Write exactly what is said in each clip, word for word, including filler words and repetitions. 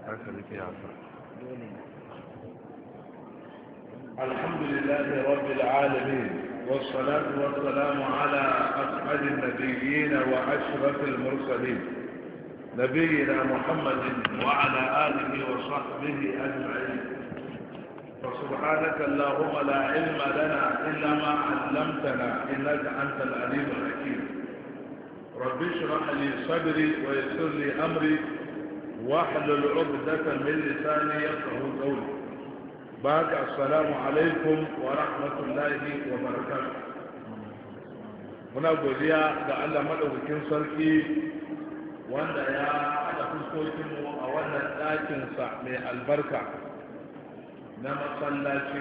الحمد لله رب العالمين والصلاة والسلام على أسعد النبيين وأشرف المرسلين نبينا محمد وعلى آله وصحبه أجمعين. فسبحانك اللهم لا علم لنا إلا ما علمتنا إنك أنت العليم الحكيم. رب اشرح لي صدري ويسر لي أمري واحلل عقدة من لساني يفقهوا قولي. بعد السلام عليكم ورحمة الله وبركاته. muna godiya ga Allah madaukakin sarki wanda ya haɗa fuskokinmu a wannan ɗakinsa mai albarka na masallaci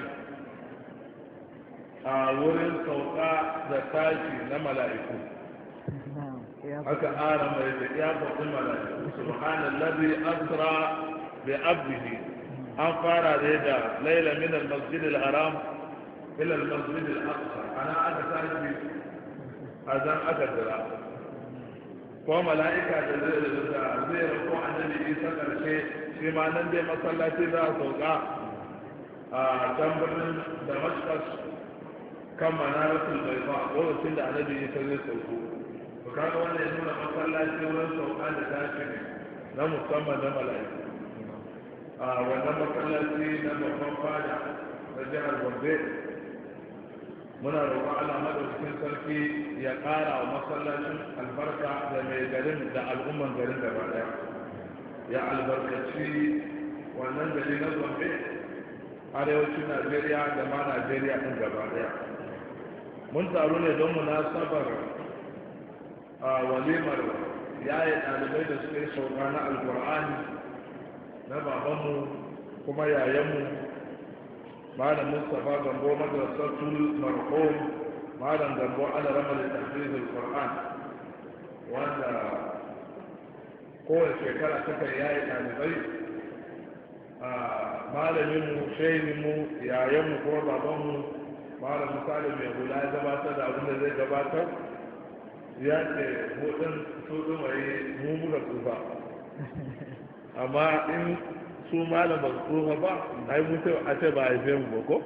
a wurin sauka da tashi na mala'iku. haka ara mai da ya faɗi mala'iku subhanallazi asra bi abdihi. an fara da laila min al-masjid al-haram ila al-masjid al-aqsa ana aka tashi azan aka dira ko mala'ika da zai da zai rako annabi Isa karshe shi ma nan dai masallaci za a sauka a can birnin Damascus kan manaratul bayda lokacin da annabi Isa zai sauko. to kaga wannan ya nuna masallaci wurin sauka da tashi na musamman na mala'ika. a wannan masallaci na babban fada na jihar Gombe muna roƙon Allah madaukakin sarki ya ƙara wa masallacin albarka da mai garin da al'umman garin gaba ɗaya. ya albarkaci wannan gari na Gombe, arewacin Najeriya da ma Najeriya ɗin gaba ɗaya. mun taru ne don munasabar a walimar yaye ɗalibai da suka yi sauka na alƙur'ani na babanmu kuma yayanmu malam Mustapha Gambo madrasatul marhum malam Gambo ala ramal tahfiz alquran wanda kowace shekara suka yayi ɗalibai a malamin mu shehin mu yayan mu kuma baban mu malam Musali mai hula ya gabatar da abin da zai gabatar. ya ce mu din su din wai mu muka tsufa amma in su malam ba su tsufa ba ai mutu a ce ba a yi mu ba ko?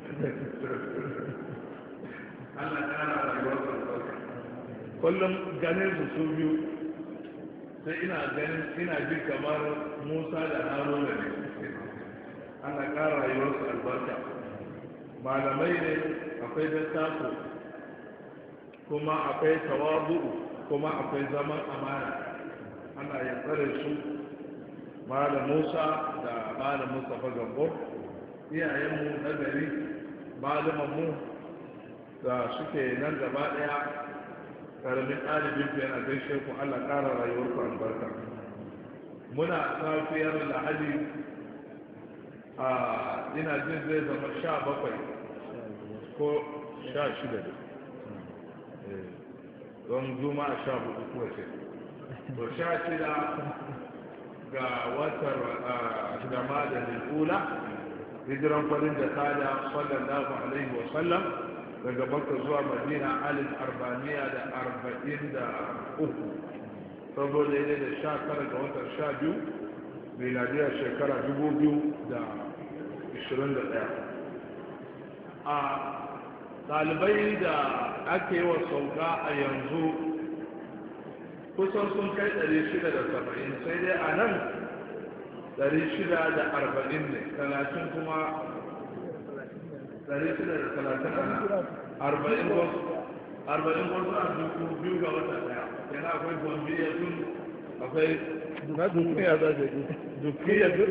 Allah ta hana rayuwar kullum ganin su su biyu sai ina ganin ina ji kamar Musa da Haruna ne. Allah ƙara rayuwarsu albarka. malamai ne, akwai dattako kuma akwai tawabu kuma akwai zaman amana. Allah ya tsare su malam Musa da malam Mustapha Gambo, iyayenmu na gari, malamanmu da suke nan gaba ɗaya. karamin ɗalibin ku yana gaishe ku. Allah ƙara rayuwarku albarka. muna safiyar lahadi a ina jin zai zama sha bakwai ko sha shida da don juma'a sha hudu kowace to sha shida ga watar shidama da nil'ula hijiran farin da kada sallallahu alaihi wa sallam daga Makka zuwa Madina alif arba'amiya da arba'in da uku saboda ne da sha tara ga watan sha biyu miladiyar shekara dubu biyu da ishirin da ɗaya. a ɗalibai da ake yi wa sauka a yanzu kusan sun kai ɗari shida da saba'in, sai dai a nan ɗari shida da arba'in ne, talatin kuma ɗari shida da talatin a nan arba'in wasu arba'in wasu a duku biyu ga wata ɗaya. yana akwai gombiya tun akwai na dukiya za ta yi dukiya duk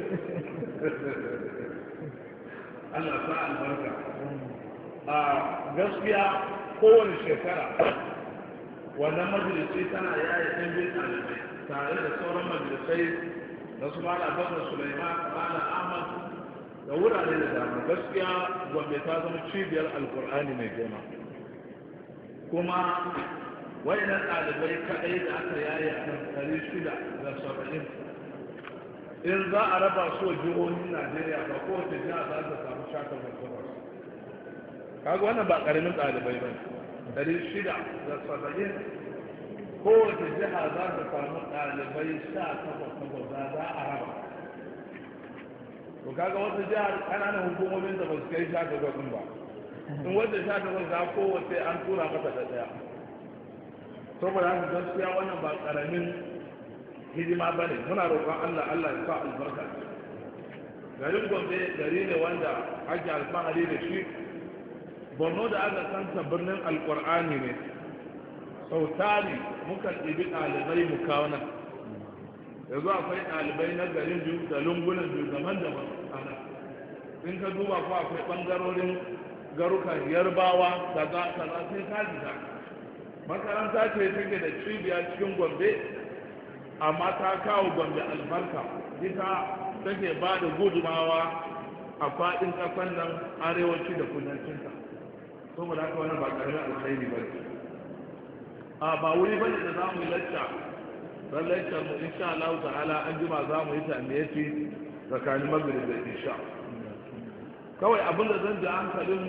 Allah sa albarka. a gaskiya kowane shekara wannan majalisi tana yaya ɗan bin ɗalibai tare da sauran majalisai na su mala bakar Sulaiman, mala Ahmad da wurare da dama. gaskiya gombe ta zama cibiyar alkur'ani mai girma, kuma wayannan ɗalibai kaɗai da aka yaya a kan ɗari shida da saba'in in za a raba su wa jihohin Najeriya ba kowace jiha za ta samu shakar da kuma kaga wannan ba ƙaramin ɗalibai ba ɗari shida da saba'in kowace jiha za ta samu ɗalibai sha takwas takwas za a raba to kaga wata jihar ƙananan hukumomin da ba su kai sha takwas ɗin ba in wanda sha takwas za kowace an tura mata da ɗaya saboda haka gaskiya wannan ba ƙaramin hidima ba ne muna roƙon Allah Allah ya sa albarka garin Gombe gari ne wanda ake alfahari da shi Borno da aka santa birnin alƙur'ani ne sau tari muka ɗibi ɗalibai mu kawo nan yanzu akwai ɗalibai na garin biyu da lungunan biyu daban-daban a nan in ka duba ko akwai ɓangarorin garukan yarbawa kaza kaza sai ka jita makaranta ce take da cibiya cikin Gombe amma ta kawo Gombe albarka ita take ba da gudumawa a faɗin ƙasar nan arewaci da kudancinta saboda haka wani ba ƙaramin alkhairi ba ne a ba wuri ba ne da za mu yi lacca don laccar mu insha Allah ta'ala an jima za mu yi tambayaci tsakanin magrib da isha kawai abin da zan ji hankalin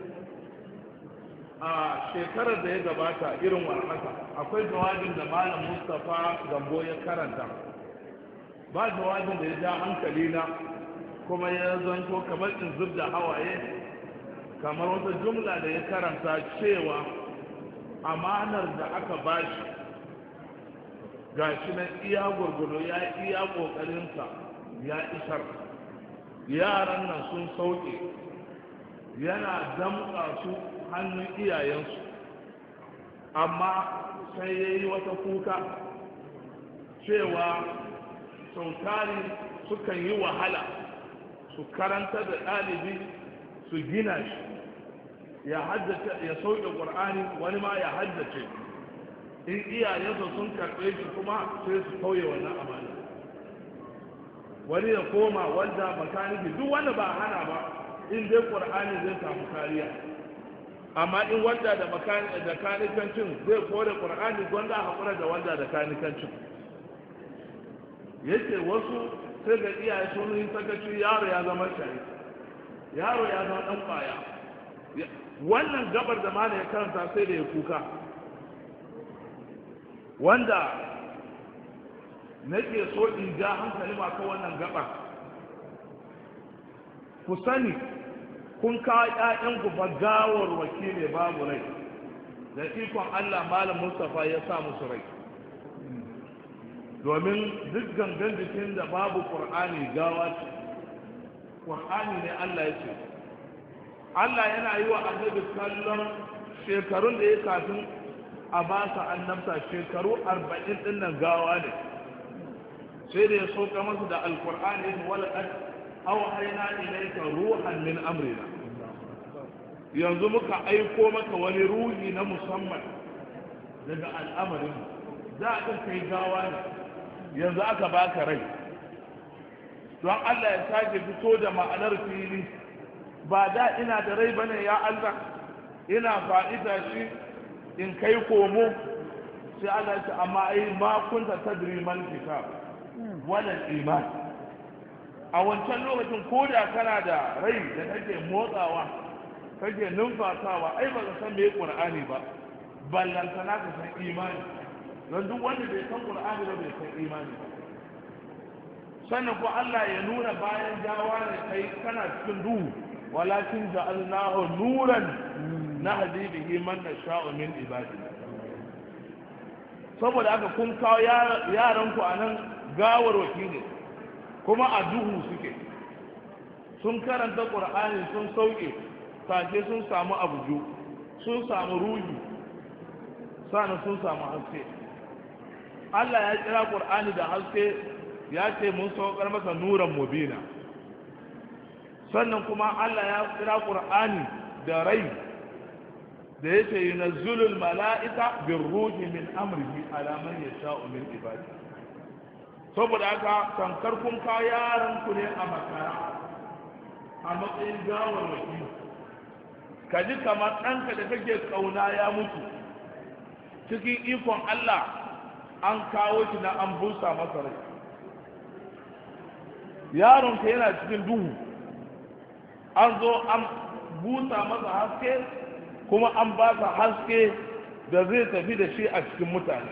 a shekarar da ya gabata irin warhaka akwai jawabin da malam Mustapha Gambo ya karanta ba jawabin da ya ja hankali na kuma ya zanto kamar in zub da hawaye kamar wata jumla da ya karanta cewa amanar da aka bashi gashi na iya gurgudu ya iya kokarinsa ya isar yaran nan sun sauke yana damƙa su hannun iyayensu amma sai ya yi wata kuka cewa sautari sukan yi wahala su karanta da ɗalibi su gina shi ya haddace ya sauke ƙur'ani wani ma ya haddace in iyayensa sun karɓe shi kuma sai su kauye wannan amana wani ya koma wanda makaniki duk wanda ba hana ba in dai ƙur'ani zai samu kariya amma in wanda da da kanikancin zai kore ƙur'ani gwanda haƙura da wanda da kanikancin yace wasu sai ga iyaye sun yi sakaci yaro ya zama shayi yaro ya zama ɗan ƙwaya wannan gabar da mana ya karanta sai da ya kuka wanda nake so in ja hankali maka wannan gaba ku sani kun kawo ƴaƴanku ba gawar wakili babu rai da ikon Allah malam Mustapha ya sa musu rai domin duk gangan jikin da babu Qur'ani gawa ce Qur'ani ne Allah ya ce Allah yana yi wa annabi kallon shekarun da ya kafin a ba sa annabta shekaru arba'in din nan gawa ne sai da ya soka masa da alkur'ani wala qad awhayna ilayka ruhan min amrina yanzu muka aiko maka wani ruhi na musamman daga al'amarin za a kai gawa ne yanzu aka baka rai don Allah ya sake fito da ma'anar fili ba da ina da rai bane ya Allah ina fa'ida shi in kai komo sai Allah ya ce amma ai ma kunta tadri mal kitab wala iman a wancan lokacin ko da kana da rai da kake motsawa kake numfasawa ai ba ka san me Qur'ani ba ballantana ka san imani don duk wanda bai san Qur'ani ba bai san imani ba sannan ko Allah ya nuna bayan gawa ne kai kana cikin duhu walakin ja'alnahu nuran nahdi bihi man nasha'u min ibadina saboda haka kun kawo yaran ku anan gawar wakili kuma a duhu suke sun karanta Qur'ani sun sauke sake sun samu abuju sun samu ruhi sannan sun samu haske Allah ya kira Qur'ani da haske ya ce mun saukar masa nuran mubina sannan kuma Allah ya kira Qur'ani da rai da yake yunazzilul mala'ika birruhi min amrihi ala man yasha'u min ibadi saboda haka tankar kun ka yaran ku ne a makara a matsayin gawar wakili ka ji kamar ɗanka da kake kauna ya mutu cikin ikon Allah an kawo shi na an busa masa rai yaronka yana cikin duhu an zo an busa masa haske kuma an ba sa haske da zai tafi da shi a cikin mutane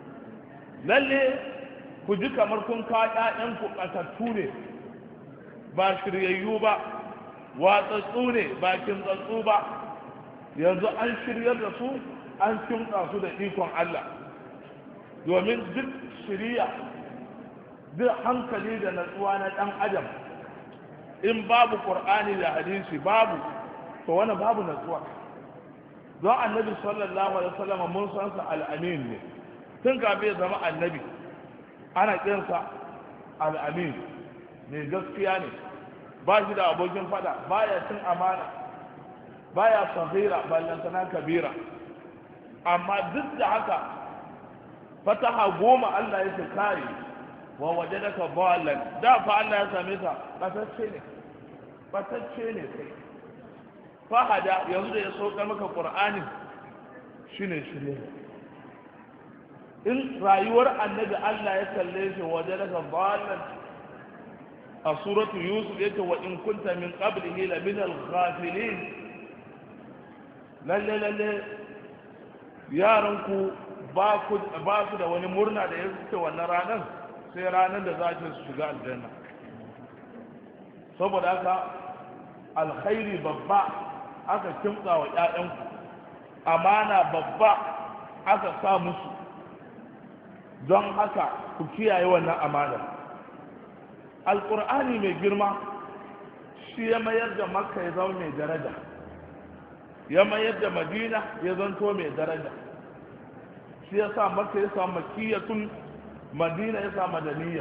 lalle ku ji kamar kun kawo ƴaƴanku ƙasattu ne ba shiryayyu ba watsatsu ne ba kintsatsu ba yanzu an shiryar da su an kimtsa su da ikon Allah domin duk shiriya duk hankali da natsuwa na ɗan adam in babu ƙur'ani da hadisi babu to wani babu natsuwa don annabi sallallahu alaihi wasallam mun san sa al-amin ne tun kafin ya zama annabi ana kiransa al-amin mai gaskiya ne ba shi da abokin fada baya cin amana baya sahira ballantana kabira amma duk da haka fataha goma Allah ya kai wa wajadaka ballan da fa Allah ya same ka batacce ne batacce ne kai fahada yanzu da ya sauka maka qur'ani shine shirye in rayuwar annabi Allah ya kalle shi wajadaka ballan a suratu yusuf yake wa in kunta min qablihi la min al-ghafilin lalle lalle yaran ku ba ku ba su da wani murna da ya suke wannan ranar sai ranar da za su shiga aljanna saboda haka alkhairi babba aka kimtsa wa ƴaƴanku amana babba aka sa musu don haka ku kiyaye wannan amana alƙur'ani mai girma shi ya mayar da makka ya zama mai daraja ya mayar da madina ya zanto mai daraja shi ya sa makka ya sa makiyatun madina ya sa madaniyya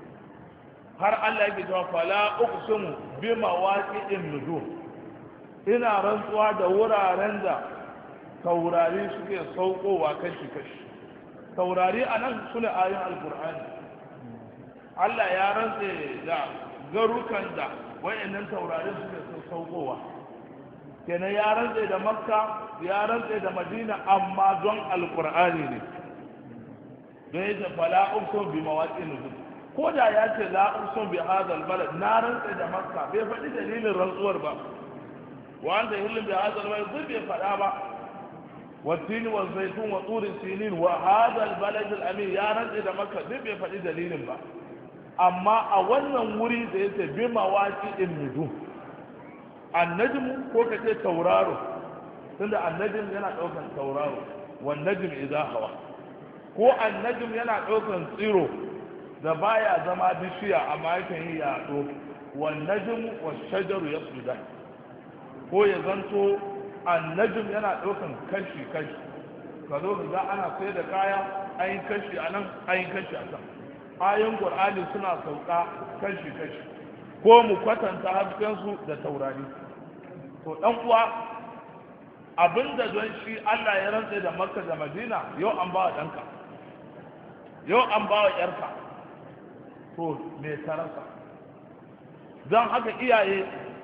har Allah yake cewa fala uqsimu bi mawaqi'in nujum ina rantsuwa da wuraren da taurari suke saukowa kashi kashi taurari anan sune ayoyin alqur'ani Allah ya rantse da garukan da wayannan taurari suke saukowa kenan ya rantse da makka ya rantse da madina amma don alqur'ani ne don yake fala uqsimu bi mawaqi'in nujum ko da ya ce la uqsimu bi hadha albalad na rantse da makka bai faɗi dalilin rantsuwar ba wanda hilin bi hadha albalad zai bai faɗa ba والتين والزيتون وطور سينين وهذا البلد الأمين يا رجل da makka zai bai faɗi dalilin ba amma a wannan wuri da yake bi mawaki in nudu annajmu ko kace tauraro tunda annajm yana daukan tauraro wan najm idha hawa ko annajm yana daukan tsiro da baya zama bishiya amma yake yi yaɗo wan najm wash shajaru yasjudan ko ya zanto annajm yana daukan kashi kashi ka zo ga ana sai da kaya ayin kashi anan ayin kashi a can ayin qur'ani suna sauka kashi kashi ko mu kwatanta hasken su da taurari to dan uwa abinda don shi Allah ya rantsa da Makka da Madina yau an ba danka yau an ba wa yarka to me tarasa dan haka iyaye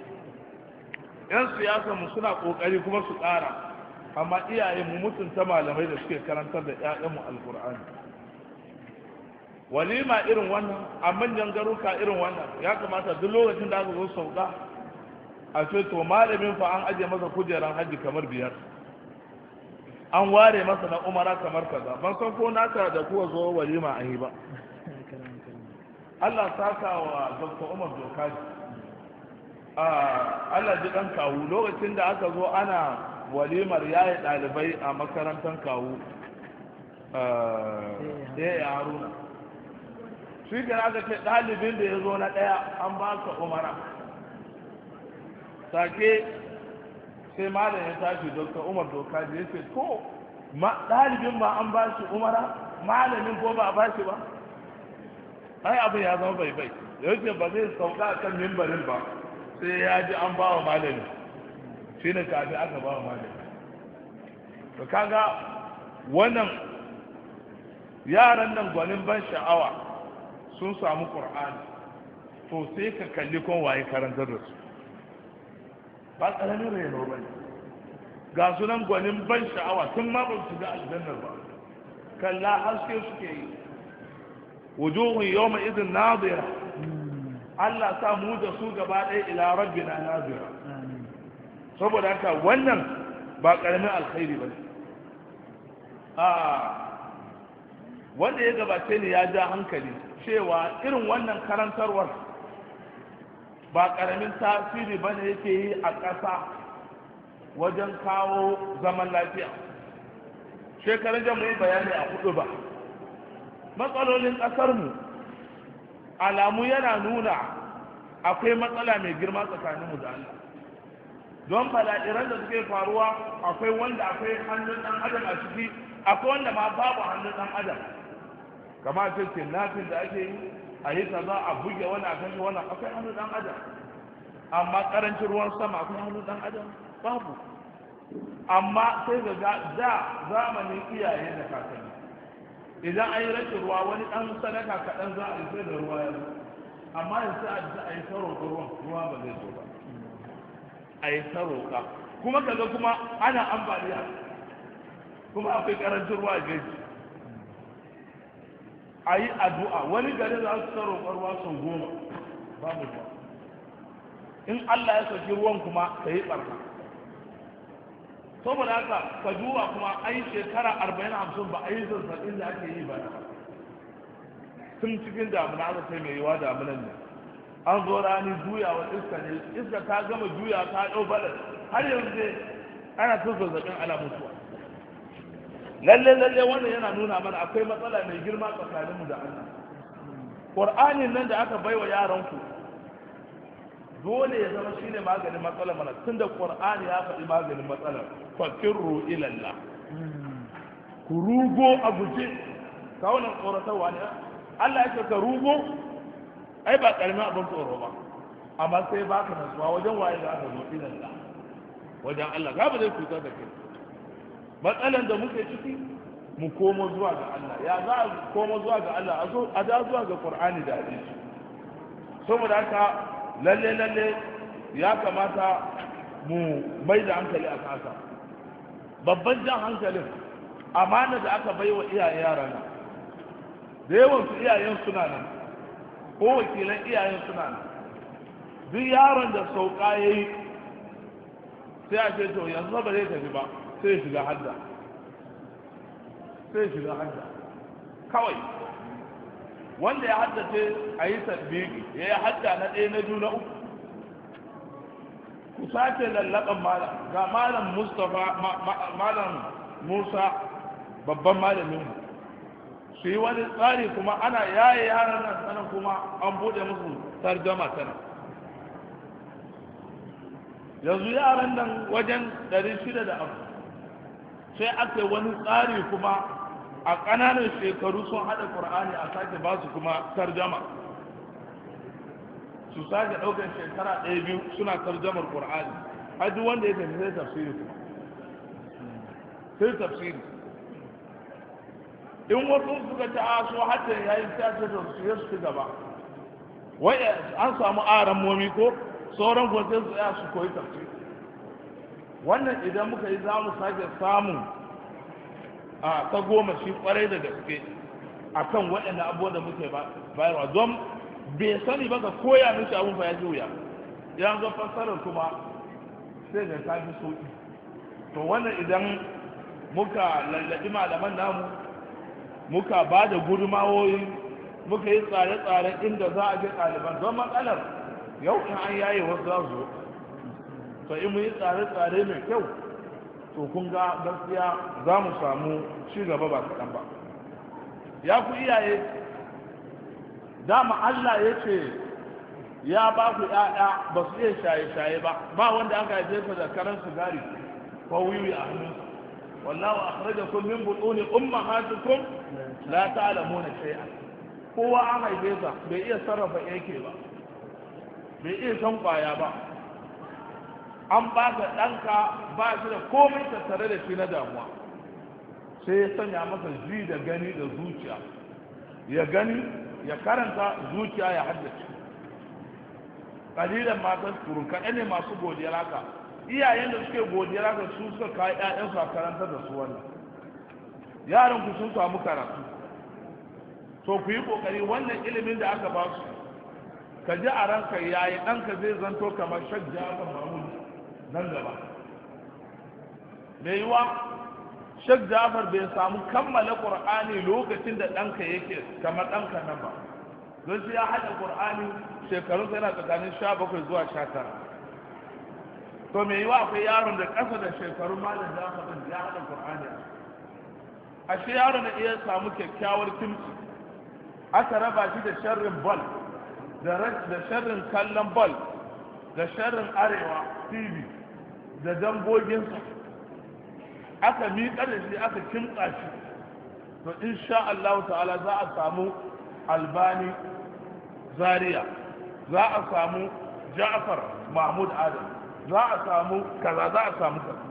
yan siyasa mu suna kokari kuma su ƙara amma iyaye mu mutunta malamai da suke karantar da ƴaƴanmu alqur'ani walima irin wannan a manyan garuka irin wannan ya kamata duk lokacin da aka zo sauka a ce to malamin fa an aje masa kujeran haji kamar biyar an ware masa na umara kamar kaza ban san ko naka da kuwa zo walima an yi ba Allah saka wa Dr. Umar Dokaji Allah ji ɗan kawu lokacin da aka zo ana walimar yayi ɗalibai a makarantar kawu ya haruna shi ke aka ce ɗalibin da ya zo na ɗaya an ba ka umara sake sai malam ya tashi Dr. Umar Dokaji ya ce to ɗalibin ba an ba shi umara malamin ko ba a ba shi ba ai abin ya zama bai bai da yake ba zai sauka kan mimbarin ba sai ya ji an ba wa malami shi ne kafin aka ba wa malami to kaga wannan yaran nan gwanin ban sha'awa sun samu qur'ani to sai ka kalli kon waye karantar da su ba ƙaramin reno ba ne ga sunan gwanin ban sha'awa tun ma ba su ga aljannar ba kalla haske suke yi wujuhun yawma idin nadira Allah sa mu da su gaba ɗaya ila rabbina nazira saboda haka wannan ba ƙaramin alkhairi ba ne a wanda ya gabace ni ya ja hankali cewa irin wannan karantarwar ba ƙaramin tasiri ba ne yake yi a ƙasa wajen kawo zaman lafiya. Shekarun da mu yi bayani a hudu ba matsalolin ƙasarmu alamu yana nuna akwai matsala mai girma tsakaninmu da Allah, don bala'iran da suke faruwa akwai wanda akwai hannun ɗan adam a ciki, akwai wanda ma babu hannun ɗan adam, kama ce kidnapping da ake yi a yi kaza a buge wani a kashe wani, akwai hannun ɗan adam. Amma karancin ruwan sama akwai hannun ɗan adam babu. Amma sai ga da zamanin iyaye da kakanni idan an yi rashin ruwa wani ɗan sadaka kaɗan za a yi sai da ruwa ya zo, amma yanzu a yi ta roƙa ruwan ruwa ba zai zo ba, a yi ta roƙa kuma kaga kuma ana ambaliya kuma akwai karancin ruwa a gaji, a yi addu'a wani gari za su ta roƙa ruwa sau goma babu ruwa, in Allah ya saki ruwan kuma ka yi ɓarka. Saboda haka ka duba kuma ai shekara arba'in hamsin ba a yi zazzabin da ake yi ba tun cikin damuna aka kai mai yiwa damunan ne an zo rani juyawa iska ne iska ta gama juya ta ɗau balar har yanzu ana tun zazzabin ala mutuwa. lalle lalle wannan yana nuna mana akwai matsala mai girma tsakaninmu da Allah. Qur'anin nan da aka baiwa yaranku dole ya zama shine maganin matsalar mana, tunda Qur'ani ya faɗi maganin matsalar fakirru ila Allah, ku rugo a guje kawunan tsoratarwa ne. Allah ya ce ka rugo ai ba karamin abin tsoro ba, amma sai baka nasuwa wajen waye da aka zo ila Allah, wajen Allah ga ba zai cutar da kai. Matsalan da muke ciki mu komo zuwa ga Allah, ya za a komo zuwa ga Allah a zo a da zuwa ga Qur'ani da hadisi. Saboda haka lalle lalle ya kamata mu mai da hankali a kasa. Babban jan hankalin amana da aka bai wa iyayen yaran nan, da yawan su iyayen suna nan ko wakilan iyayen suna nan, duk yaron da sauka ya yi sai a ce to yanzu ba zai tafi ba sai shiga hadda sai shiga hadda kawai wanda ya haddace a yi tasbiki ya yi hadda na ɗaya na biyu na uku. Ku sake lallaɓan malam ga malam Mustapha malam Musa babban malamin mu su yi wani tsari kuma ana yaye yaran nan sanan kuma an buɗe musu tarjama sana. Yanzu yaran nan wajen ɗari shida da abu sai aka yi wani tsari kuma a ƙananan shekaru sun haɗa ƙur'ani a sake ba su kuma tarjama, su sake ɗaukar shekara ɗaya biyu suna tarjamar ƙur'ani. har duk wanda ya tafi sai tafsiri kuma sai tafsiri. in wasu suka ta a so hatta ya yi ta ce su ya su gaba wai an samu aran momi ko sauran ko sai su ya su koyi tafsiri. wannan idan muka yi za mu sake samun a ta goma shi kwarai da gaske a kan waɗanda abubuwan da muke bayarwa, don bai sani ba ka koya mishi abun fa ya ji wuya, ya zo fassarar kuma sai da ta fi sauƙi. To wannan idan muka lallaɓi malaman namu muka ba da gudumawoyi muka yi tsare-tsare inda za a je ɗaliban, don matsalar yau in an yaye wasu za su zo, to in mu yi tsare-tsare mai kyau to kun ga gaskiya za mu samu ci gaba ba kaɗan ba. Ya ku iyaye, dama Allah ya ce ya ba ku ‘ya'ya ba su iya shaye-shaye ba, ba wanda aka haife su da karan sigari ko wiwi a hannunsa. wallahu akhrajakum min butuni ummahatikum la ta'lamuna shay'an. kowa an haife sa bai iya sarrafa yake ba, bai iya san kwaya ba, an ba ka ɗanka ba shi da komai tattare da shi na damuwa, sai ya sanya masa ji da gani da zuciya, ya gani ya karanta zuciya ya haddace. kalilan matan turun kaɗan ne masu godiyar haka. iyayen da suke godiyar haka su suka kawo ƴaƴansu a karanta da su wannan. yaran ku sun samu karatu, to ku yi kokari wannan ilimin da aka ba su ka ji a ranka yayi ɗanka zai zanto kamar Sheikh Jafar Mahmud nan gaba. mai yiwa Sheikh Jafar bai samu kammala Qur'ani lokacin da ɗanka yake kamar ɗanka nan ba, don shi ya haɗa ƙur'ani shekarun yana tsakanin sha bakwai zuwa sha tara to me yiwa akwai yaron da ƙasa da shekarun malam Jafar din ya haɗa ƙur'ani a shi yaron da iya samu kyakkyawar kimci aka raba shi da sharrin bal da sharrin kallon bal da sharrin arewa tv da dangoginsa aka miƙa da shi aka kimtsa shi to insha Allah ta'ala za a samu albani zaria za a samu ja'far mahmud adam za a samu kaza za a samu kaza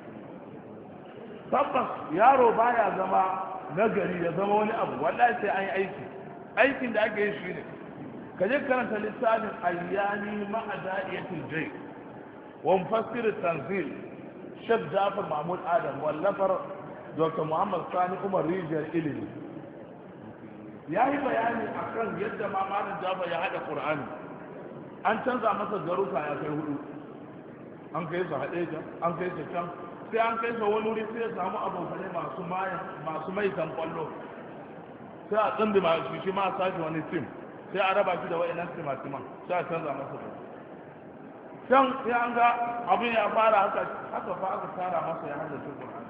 tabbas yaro baya zama nagari ya zama wani abu wallahi sai an yi aiki aikin da ake yi shi ne ka je karanta littafin ayyani ma'ada'iyatul jay wa mufassir tanzil shek ja'far mahmud adam wallafar dr muhammad sani umar rijiyar ilimi ya yi bayani a kan yadda mamalin jafar ya haɗa ƙur'ani an canza masa garuka ya kai hudu an kai su haɗe an kai su can sai an kai su wani wuri sai ya samu abokanai masu masu maitan kwallo sai a tsindi masu shi ma a sashi wani tim sai a raba shi da wa'inan timatiman sai a canza masa garuka can sai an ga abin ya fara haka haka fa aka tara masa ya haɗa su ƙur'ani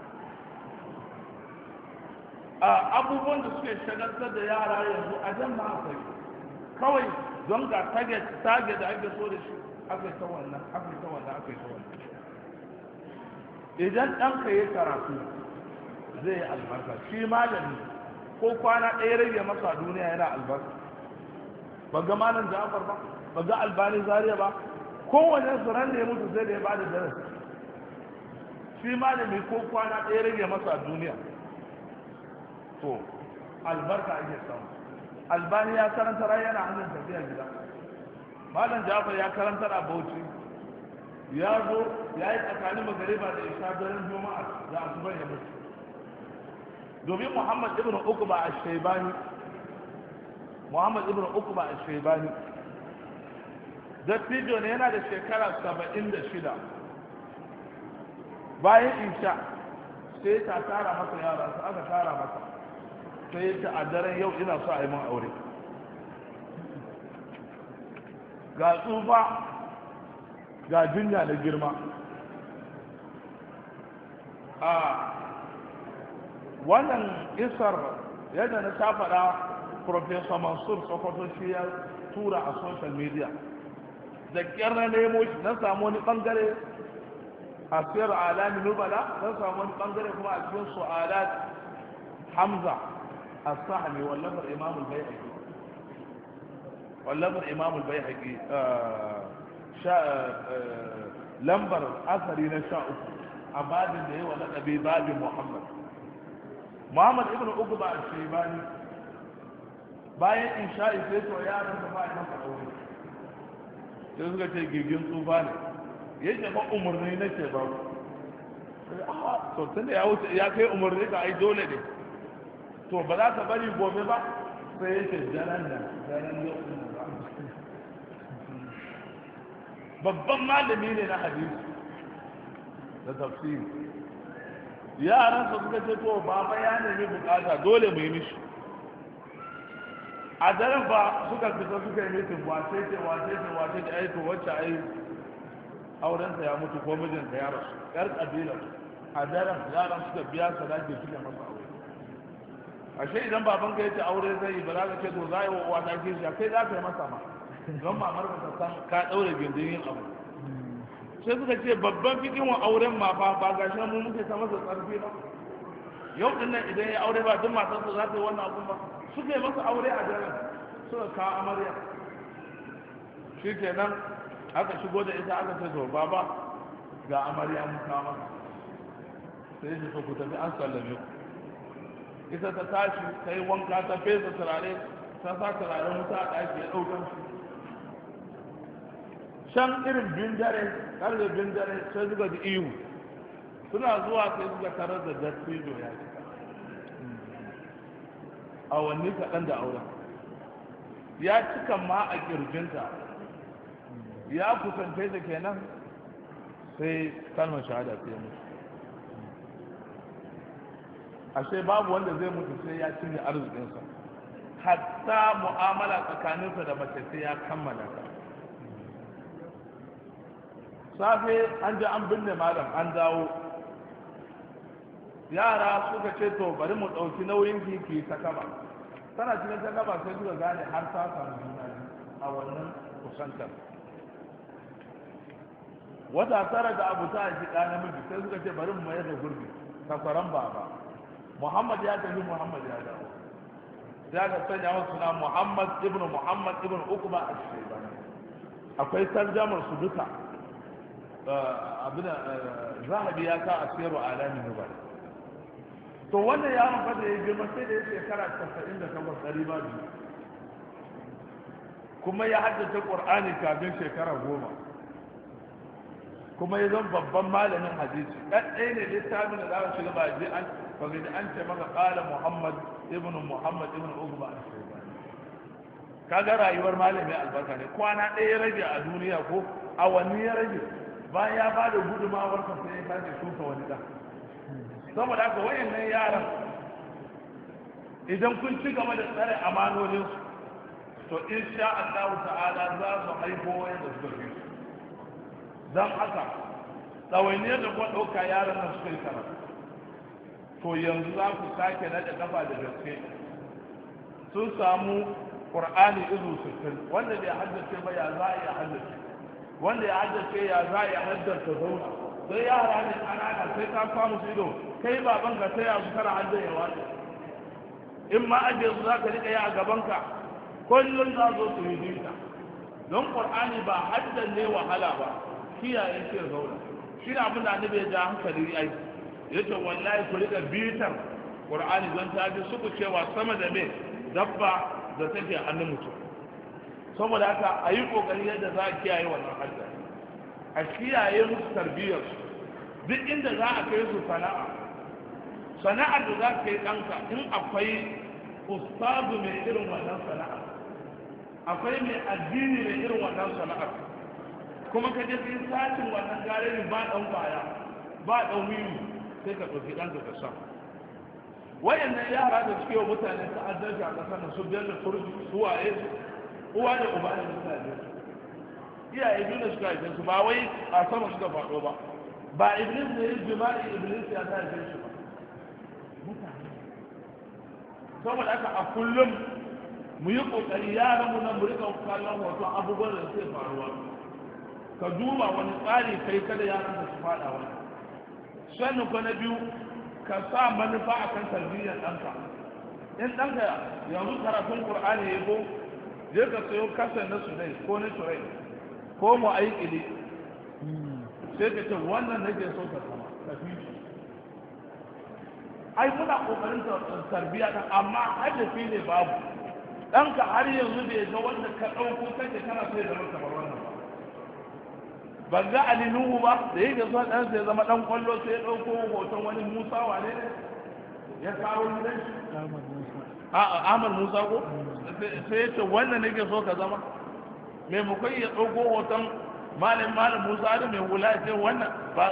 abubuwan da suke shagaltar da yara yanzu a jan ma akwai kawai don ga tage da ake so da shi aka yi ta wannan aka yi ta wannan aka yi ta wannan idan ɗanka ya karatu zai yi albarka shi malami ko kwana ɗaya rage masa duniya yana albarka ba ga malam ja'far ba ba ga albani zaria ba kowane su ran da ya mutu sai da ya bada darasi shi malami ko kwana ɗaya rage masa duniya to albarka ake samu albani ya karantar yana hannun tafiya gida malam jafar ya karantar a bauchi ya zo ya yi tsakanin magariba da isha daren juma'a da asubar ya mutu domin muhammad ibn uqba ash-shaybani muhammad ibn uqba ash-shaybani dattijo ne yana da shekara saba'in da shida bayan isha sai ta tara masa yara su aka tara masa sai ya ce a daren yau ina so a yi min aure ga tsufa ga jinya da girma a wannan isar yadda na ta faɗa professor mansur sokoto shi ya tura a social media da ƙyar na nemo shi na samu wani ɓangare a siyar alami nubala na samu wani ɓangare kuma a cikin su'alat hamza الصحني واللفر إمام البيهقي واللفر إمام البيهقي شاء لمبر أثري نشاء أباد اللي هو نبي باب محمد محمد ابن عقبة الشيباني bayan in sha sai to yaran da ba a masa aure sai suka ce gigin tsufa ne yake ba umarni nake ba to tunda ya wuce ya kai umarni ka ai dole ne to ba za ka bari gobe ba sai yake daren nan daren yau babban malami ne na hadisi da tafsiri yaran su suka ce to baba ya nemi bukata dole mu yi mishi a daren ba suka fita suka yi mitin wace ce wace ce wace ce aiki wacce ai aurensa ya mutu ko mijinta ya rasu yar kabila a daren yaran suka biya sadaki suka masa aure ashe idan baban ka yace aure zai yi ba za ka ce to za yi wa uwa ta kishi kai za ka yi masa ma don mamar ka ta san ka daure gindin yin abu sai suka ce babban fikin wa auren ma fa ba ga shi mu muke ta masa tsarfi ba yau din nan idan ya aure ba duk matan sa za ta yi wannan abun ba suka yi masa aure a daren suka kawo amarya shikenan aka shigo da ita aka ce to baba ga amarya mun kawo masa sai shi so ku tafi an sallame ku ita ta tashi ta yi wanka ta fesa turare ta sa turaren wuta a ɗaki ya ɗaukan shi can irin bin dare ƙarfe bin dare sai suka ji ihu suna zuwa sai suka tarar da dattijo ya cika awanni kaɗan da auren ya cika ma a ƙirjinta ya kusance ta kenan sai kalmar shahada sai ya mutu ashe babu wanda zai mutu sai ya cinye arzikinsa hatta mu'amala tsakaninsa da mace sai ya kammala ta safe an ji an binne malam an dawo yara suka ce to bari mu ɗauki nauyin ki ta kaba tana cikin ta kaba sai suka gane har ta samu juna a wannan kusantar wata tara da abu ta shi ɗa namiji sai suka ce bari mu mayar da gurbi kasaran baba muhammad ya tafi muhammad ya dawo ya ga sanya wasu suna muhammad ibn muhammad ibn ukba a shaibani akwai tarjamar su duka abin zahabi ya ka a siyarwa alamin nubal to wannan yaron fa da ya girma sai da ya shekara casa'in da takwas ɗari ba biyu kuma ya haddace ƙur'ani kafin shekara goma kuma ya zama babban malamin hadisi ɗan ɗaya ne littafin da za a shiga ba je an fagaji an ce maka ƙala muhammad ibn muhammad ibn ugba a shaibani kaga rayuwar malami albarka ne kwana ɗaya ya rage a duniya ko awanni ya rage bayan ya ba da gudumawar sa sai ya sake shuka wani ɗan saboda haka wayannan yaran idan kun ci gaba da tsare amanoninsu to insha Allah ta'ala za su haifo wayanda suka fi su don haka ɗawainiyar da kuma ɗauka yaran nan suka yi karatu to yanzu za ku sake naɗa kafa da gaske sun samu ƙur'ani izu sittin wanda bai haddace ba ya za a iya haddace wanda ya haddace ya za a iya haddace zauna sai yara ne ƙanana sai ka samu su ido kai baban ka sai su kara haddace ya wace in ma ajiye su za ka riƙa yi a gabanka kullum za zo su yi bita don ƙur'ani ba haddan ne wahala ba kiyaye shi zauna shi ne abin da annabi ya ja hankali ai yace wallahi ku riƙa bitar ƙur'ani don ta ji suku cewa sama da me dabba da take hannun mutum saboda haka a yi ƙoƙari yadda za a kiyaye wannan hadda a kiyaye musu tarbiyyar duk inda za a kai su sana'a sana'ar da za ka yi ɗanka in akwai ustazu mai irin wannan sana'a akwai mai addini mai irin wannan sana'ar kuma ka je ka yi satin wannan garerin ba ɗan kwaya ba ɗan wiwi sai ka ɗauki ɗanka ka sa wayannan yara da suke wa mutane ta'addanci a ƙasar nan su biyar da turji su waye uwa da uba da mutane iyaye biyu da suka haife su ba wai a sama suka faɗo ba ba iblis ne yin jima'i iblis ya ta haife shi ba mutane saboda haka a kullum mu yi ƙoƙari yaran mu nan mu rika kallon hoto abubuwan da suke faruwa ka duba wani tsari kai kada yaran da su faɗa wani sannan ko na biyu ka sa manufa a kan tarbiyyar ɗanka in ɗanka yanzu karatun ƙur'ani ya ko je ka sayo kasar na sunai ko na turai ko mu aikili sai ka ce wannan nake so ka sama ka fi shi ai muna ƙoƙarin tarbiyya ɗan amma hadafi ne babu ɗanka har yanzu bai ga wanda ka ɗauko kake kana sai da masa kamar wannan ba ban ga Ali Nuhu ba da yake son ɗan sai zama ɗan kwallo sai ya ɗauko hoton wani Musa wane ne ya kawo gidan shi a Ahmad Musa ko sai ya ce wannan nake so ka zama maimakon ya ɗauko hoton malam malam Musa da mai hula ya ce wannan ba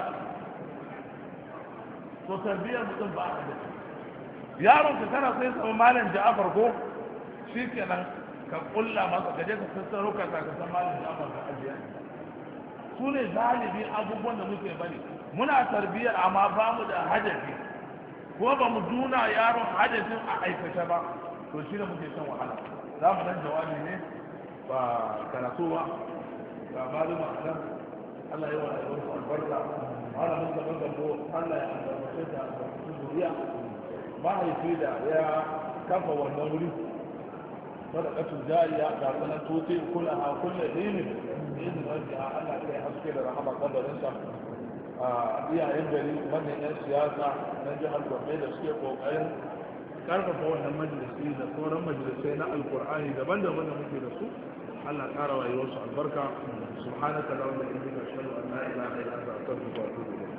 to tarbiyyar mutum ba a da yaron ka kana sai sama malam Ja'far ko shi kenan ka kulla masa ka je ka sassaro ka ka san malam Ja'far ka ajiya su ne galibi abubuwan da muke bari muna tarbiyyar amma ba mu da hadafi ko ba mu duna yaron hadafin a aikace ba to shi ne muke shan wahala za mu nan jawabi ne ba karatu ba ga maluma a nan Allah ya wani yawon albarka malamin da ban gabo Allah ya albarkace da albarkacin zuriya mahaifi da ya kafa wannan wuri sadaqatul jariya ga sanan tote kula ha kullu dinin in wanda Allah ya haske da rahama kabarinsa a iyayen gari manyan yan siyasa na jihar Gombe da suke kokarin karfafa wannan majalisi da sauran majalisai na alkur'ani daban-daban da muke da su Allah ƙara rayuwar su albarka subhanaka la ilaha illa anta ashhadu an la ilaha illa anta astaghfiruka wa atubu ilayk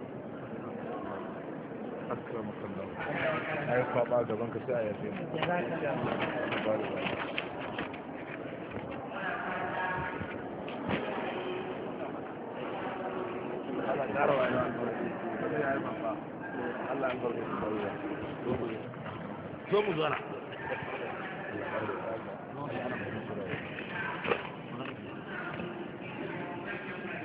akramaka Allah ai fa ba gaban ka sai a yafe mu Allah ƙara rayuwar su Allah ya barke su zo mu zo na